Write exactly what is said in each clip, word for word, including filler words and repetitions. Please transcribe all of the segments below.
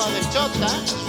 compa del Chota.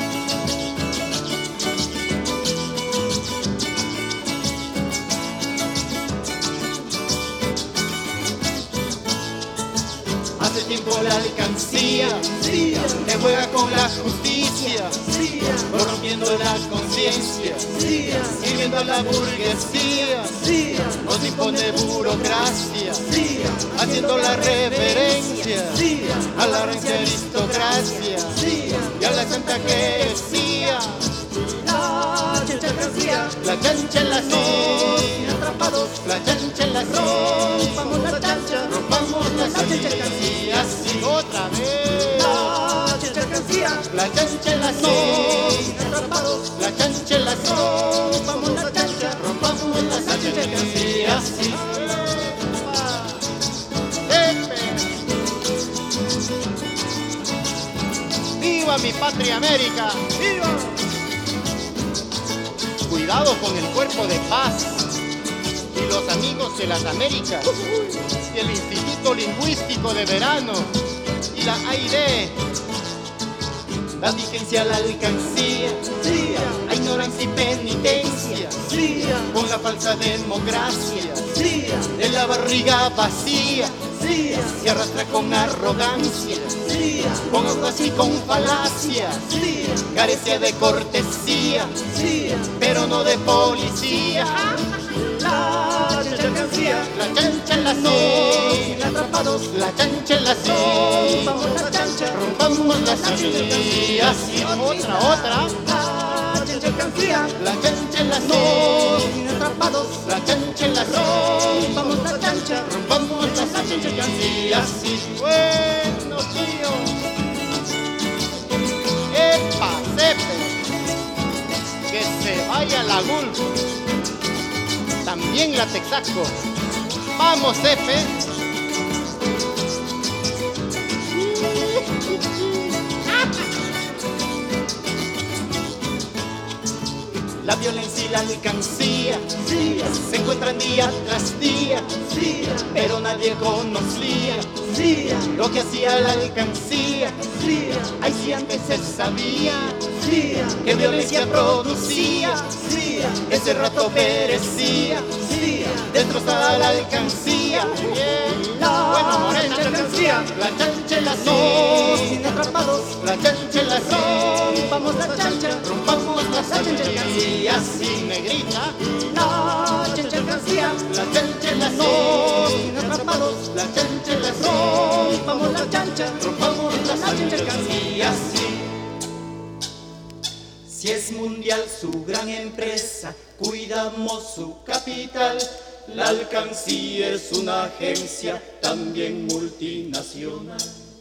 Hace tiempo la alcancía sí, que juega con la justicia, sí, corrompiendo la conciencia, sí, sirviendo a la burguesía, sí, nos impone burocracia, sí, haciendo la reverencia sí, a la rancia aristocracia sí, y a la santa que decía, la chancha alcancía, la chancha en la sí, atrapados, la chancha en la sí, rompamos la chancha, rompamos la chancha sí, alcancía, así otra vez, la chancha alcancía, la chancha en la sí, atrapados, la chancha en la sí, rompamos la chancha, rompamos la chancha alcancía, así. ¡Viva mi patria América! ¡viva! Cuidado con el cuerpo de paz y los amigos de las Américas y el Instituto Lingüístico de Verano y la A I D, la vigencia, la alcancía, Sí, la ignorancia y penitencia, sí, con la falsa democracia sí, de la barriga vacía sí, se arrastra con arrogancia, sí, con ojos y con falacia, sí, carecia de cortesía, sí, pero no de policía. la chancha alcancía, La chancha en la sí, atrapados, la chancha en la sí, rompamos la chancha, rompamos la sí, así otra, otra. la chancha alcancía, La chancha en la sí, atrapados, la chancha en la sí, rompamos la chancha, rompamos la sí, así. Bueno, tío. Epa, Cepe, que se vaya la Gul, también la Texaco. Vamos, Cepe. La violencia y la alcancía sí, se encuentran día tras día, sí, pero nadie conocía sí, lo que hacía la alcancía. sí, Ay, si antes se sabía sí, que violencia producía, sí, ese rato perecía, sí, destrozada la alcancía. Bien. Bueno, Morena, chancha alcancía, la chancha en la no, sí, sin atrapados, la chancha en la sí, rompamos la chancha, rompamos la sí, así, negrita, la chancha alcancía, la chancha en la no, sí, sin atrapados, la chancha en la sí, rompamos la chancha, rompamos la chancha alcancía, así. Si es mundial su gran empresa, cuidamos su capital. La alcancía es una agencia también multinacional.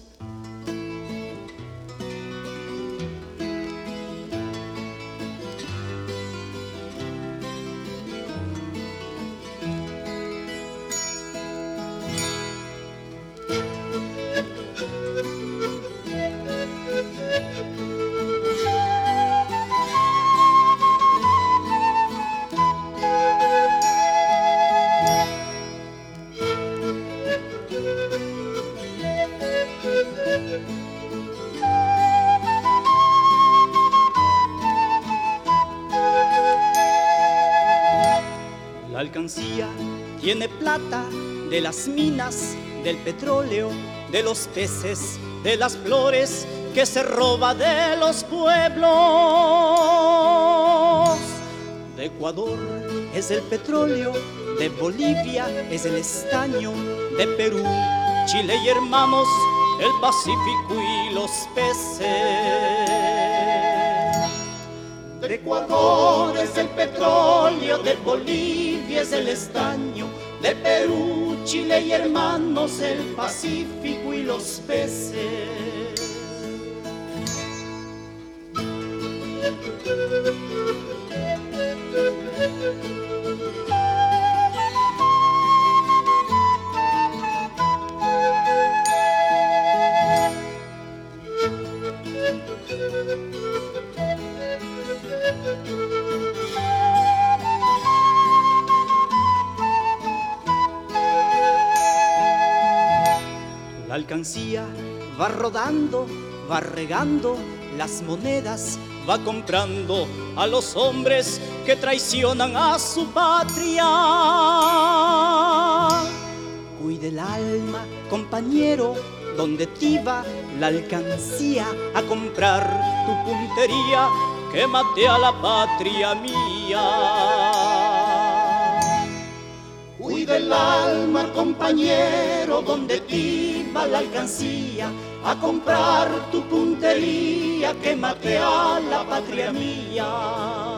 La alcancía tiene plata de las minas, del petróleo, de los peces, de las flores que se roba de los pueblos. De Ecuador es el petróleo, de Bolivia es el estaño, de Perú, Chile y hermanos el Pacífico y los peces. De Ecuador es el petróleo, de Bolivia es el estaño, de Perú, Chile y hermanos el Pacífico y los peces. La alcancía va rodando, va regando las monedas va comprando a los hombres que traicionan a su patria. Cuide el alma, compañero, donde tiba la alcancía a comprar tu puntería que mate a la patria mía. Cuida el alma, compañero, donde tiba la alcancía a comprar tu puntería que mate a la patria mía.